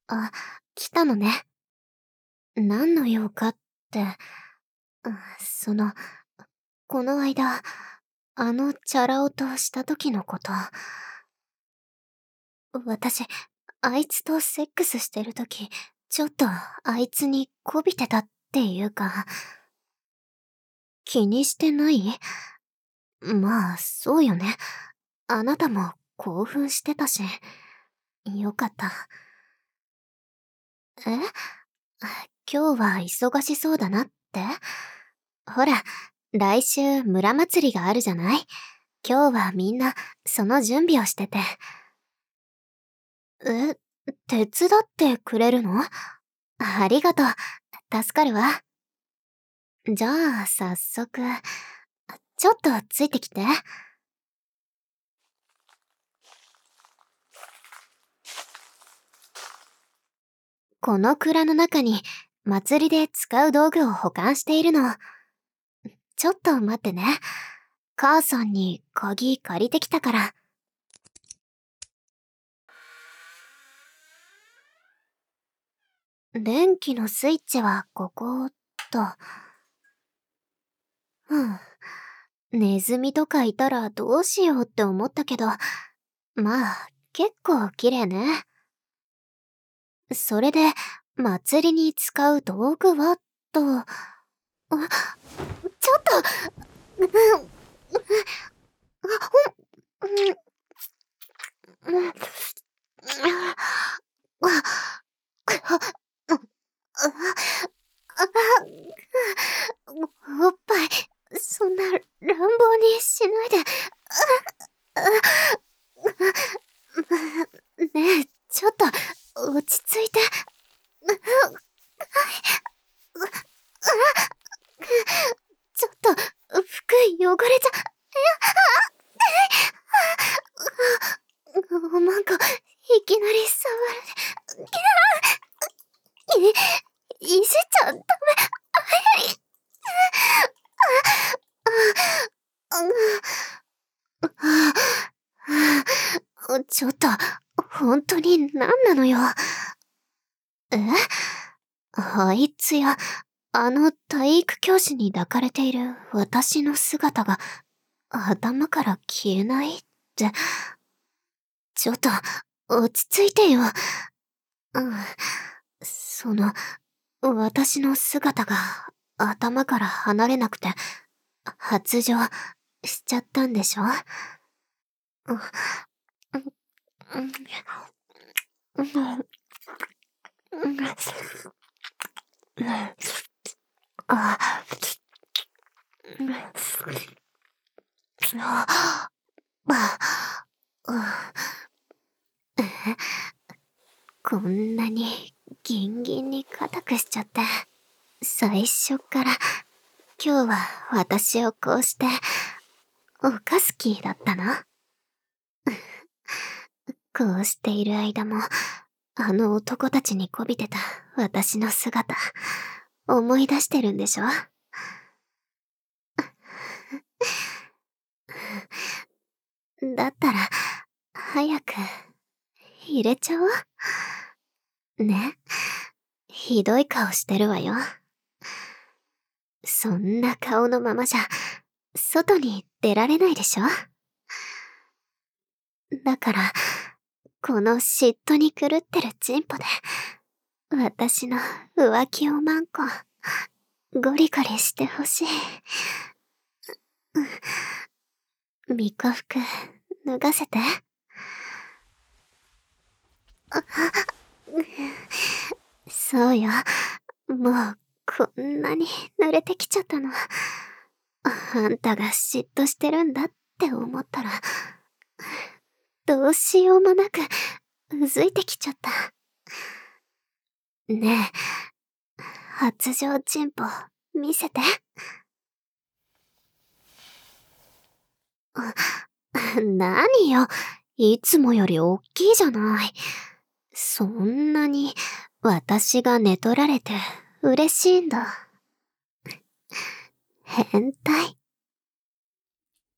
あ、来たのね。何の用かって、その、この間、チャラ男とした時のこと。私、あいつとセックスしてる時、ちょっとあいつに媚びてたっていうか、気にしてない？まあ、そうよね。あなたも興奮してたし、よかった。え？今日は忙しそうだなって？ほら、来週村祭りがあるじゃない？今日はみんなその準備をしてて。え、手伝ってくれるの？ありがとう。助かるわ。じゃあ、早速、ちょっとついてきて。この蔵の中に祭りで使う道具を保管しているの。ちょっと待ってね。母さんに鍵借りてきたから。電気のスイッチはここ、と。ネズミとかいたらどうしようって思ったけど、まあ、結構綺麗ね。それで、祭りに使う道具は、と、ちょっと、おっぱい、そんな乱暴にしないで。ねえ、ちょっと、落ち着いて。ちょっと、服汚れちゃ、なんか、いきなり触る。いじっちゃダメ。ちょっと、本当に何なのよ。え？あいつや、体育教師に抱かれている私の姿が、頭から消えないって。ちょっと、落ち着いてよ。うん。その、私の姿が頭から離れなくて、発情しちゃったんでしょ？うん、うん、うん、うん、あ、うん、あ、こんなにギンギンに硬くしちゃって。最初から今日は私をこうして犯す気だったの？こうしている間もあの男たちに媚びてた私の姿思い出してるんでしょ？だったら早く入れちゃおう。ね。ひどい顔してるわよ。そんな顔のままじゃ外に出られないでしょ？だからこの嫉妬に狂ってるチンポで私の浮気をマンコゴリゴリしてほしい。巫女服脱がせて。そうよ。もうこんなに濡れてきちゃったの。あんたが嫉妬してるんだって思ったら、どうしようもなくうずいてきちゃった。ねえ、発情チンポ見せて。何よ、いつもよりおっきいじゃない。そんなに私が寝取られて嬉しいんだ。変態。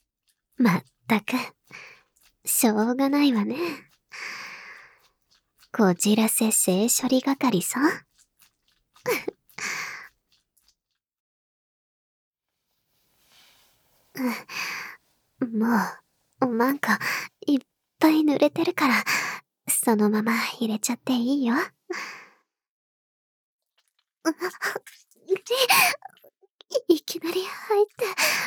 まったく、しょうがないわね。 こじらせ性処理係さ。もう、なんか、いっぱい濡れてるから、そのまま入れちゃっていいよ。いきなり入って、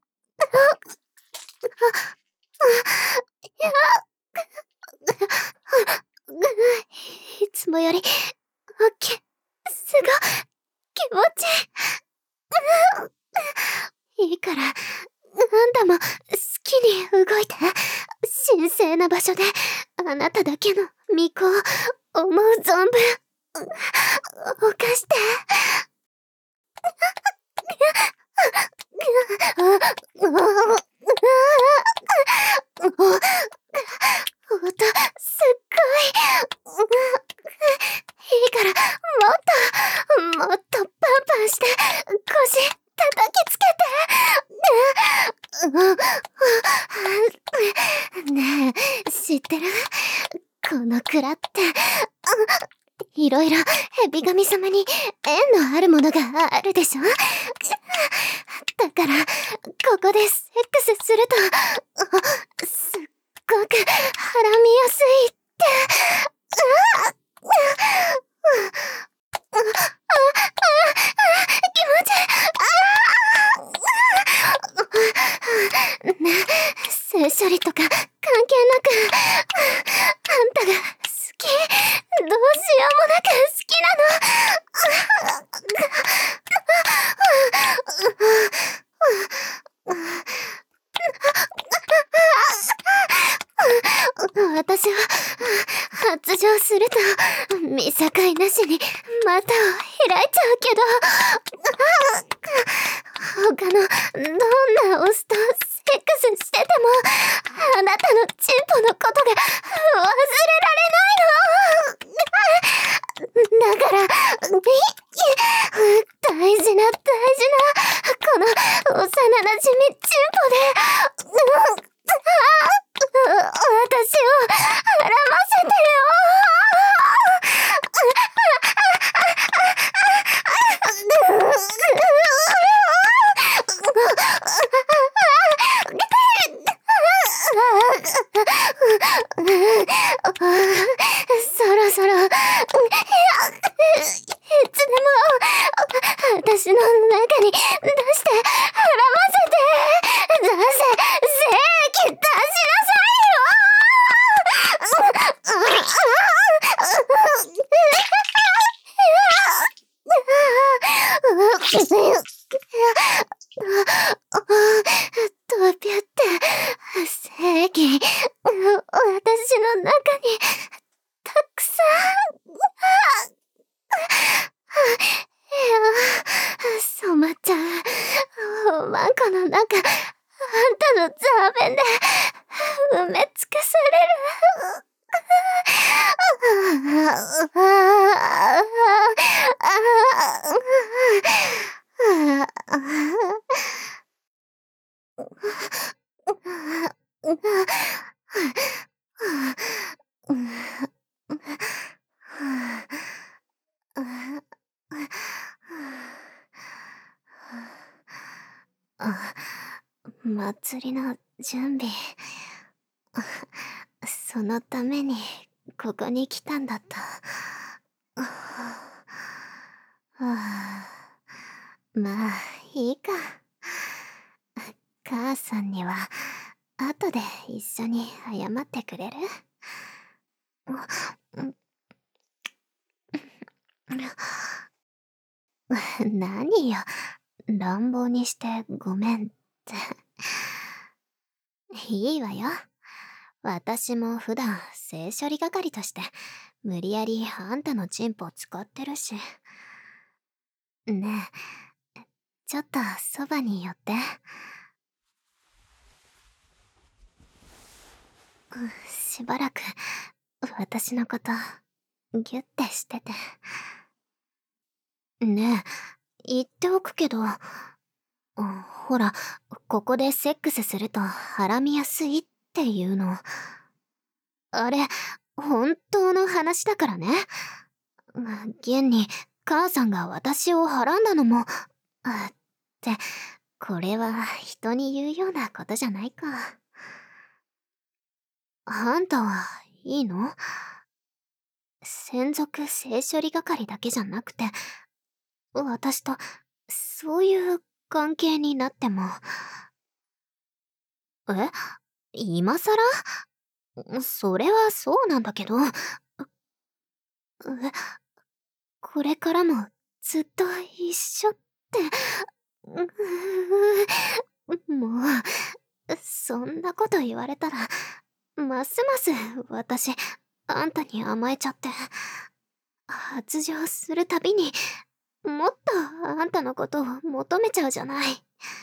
いつもより、すご、気持ちいいから、あんたも好きに動いて、神聖な場所で、あなただけの巫女を思う存分、犯して。音、すっごい。いいから、もっとパンパンして、腰叩きつけて。ねえ、知ってる？この蔵って、いろいろ蛇神様に縁のあるものがあるでしょ？だから、ここでセックスすると、すっごくはらみやすいって。気持ちいい。ね、性処理とか関係なく、あんたが好き。どうしようもなく好きなの。私は、発情すると、見境なしに股を開いちゃうけど、他のどんなオスとセックスしてても、あなたのチンポのことが忘れられないの。だから、大事な、この幼馴染チンポで、私を絡ませてよ。そろそろ、いつでも、私の中に出して、絡ませて、精液出しなさいよ。飛びって、正義、私の中に、たくさん、染まっちゃう。ワンコの中、あんたのザーベンで、埋め尽くされる。祭りの準備。そのためにここに来たんだった。まあいいか。母さんには後で一緒に謝ってくれる？何よ、乱暴にしてごめんって。いいわよ。私も普段性処理係として無理やりあんたのチンポを使ってるし。ねえ、ちょっとそばに寄って。しばらく私のことギュッてしてて。ねえ、言っておくけど、ほら、ここでセックスするとはらみやすいっていうの。あれ、 本当の話だからね。現に、母さんが私をはらんだのも、って、これは人に言うようなことじゃないか。あんたはいいの？専属性処理係だけじゃなくて、私と、そういう関係になっても。え？今さら？それはそうなんだけど。これからもずっと一緒って。もう、そんなこと言われたら、ますます私、あんたに甘えちゃって、発情するたびに、もっとあんたのことを求めちゃうじゃない。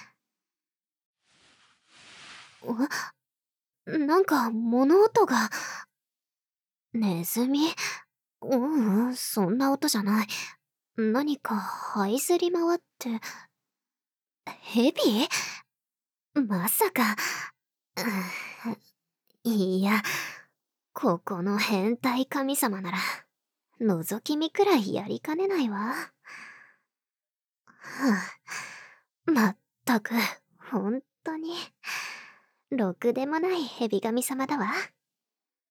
なんか物音が。ネズミ？そんな音じゃない。何か這いずり回って。ヘビ？まさか。いや、ここの変態神様なら、覗き見くらいやりかねないわ。まったく、ほんとに、ろくでもない蛇神様だわ。